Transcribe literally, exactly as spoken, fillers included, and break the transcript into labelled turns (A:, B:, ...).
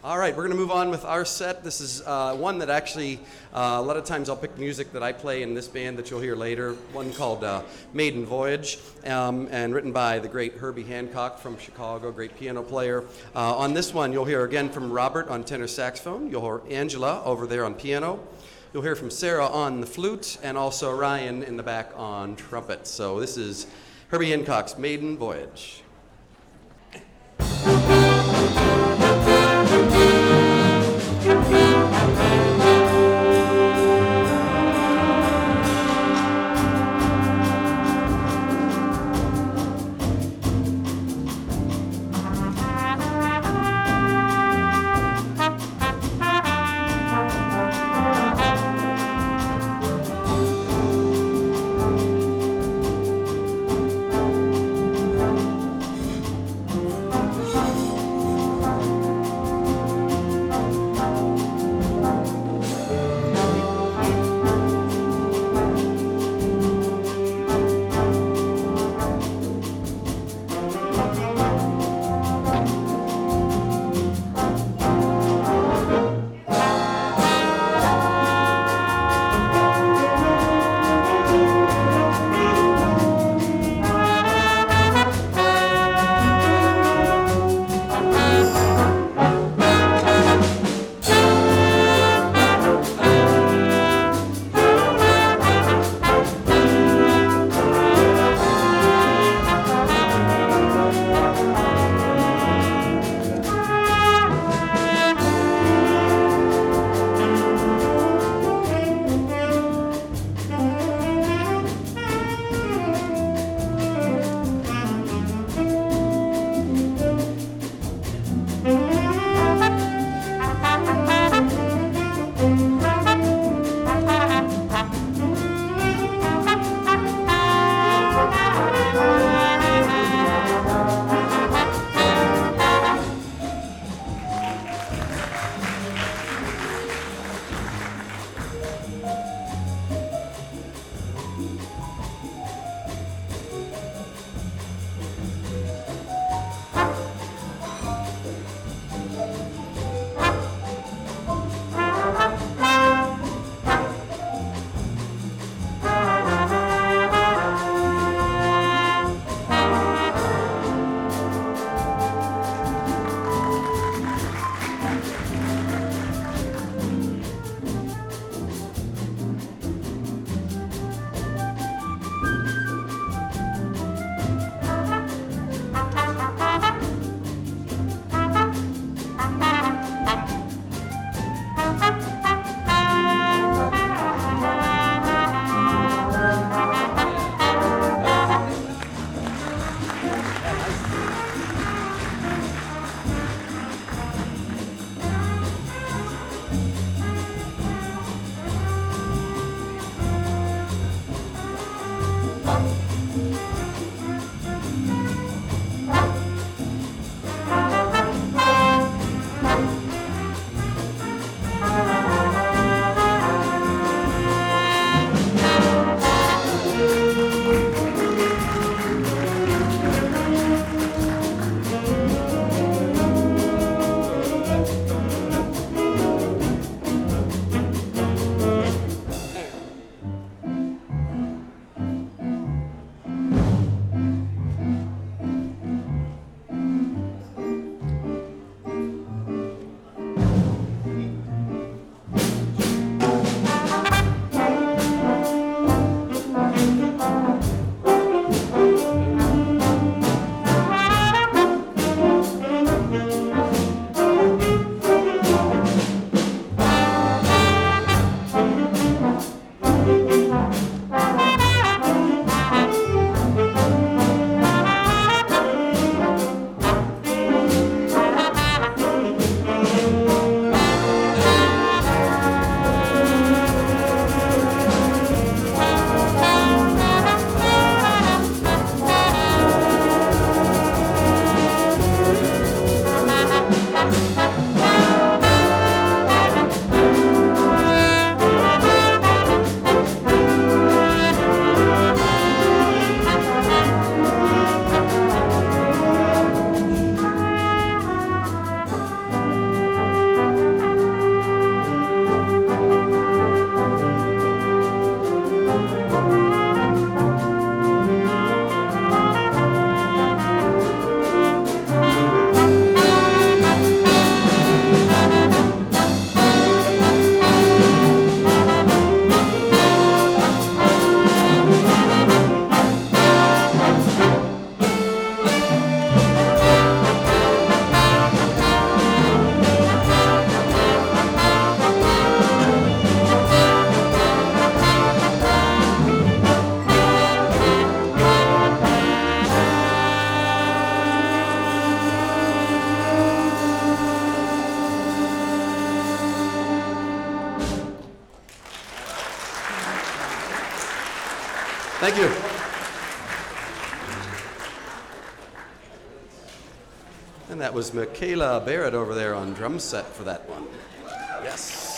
A: All right, we're going to move on with our set. This is uh, one that actually, uh, a lot of times I'll pick music that I play in this band that you'll hear later, one called uh, Maiden Voyage, um, and written by the great Herbie Hancock from Chicago, great piano player. Uh, on this one, you'll hear again from Robert on tenor saxophone. You'll hear Angela over there on piano. You'll hear from Sarah on the flute, and also Ryan in the back on trumpet. So this is Herbie Hancock's Maiden Voyage. Thank you. And that was Michaela Barrett over there on drum set for that one. Yes.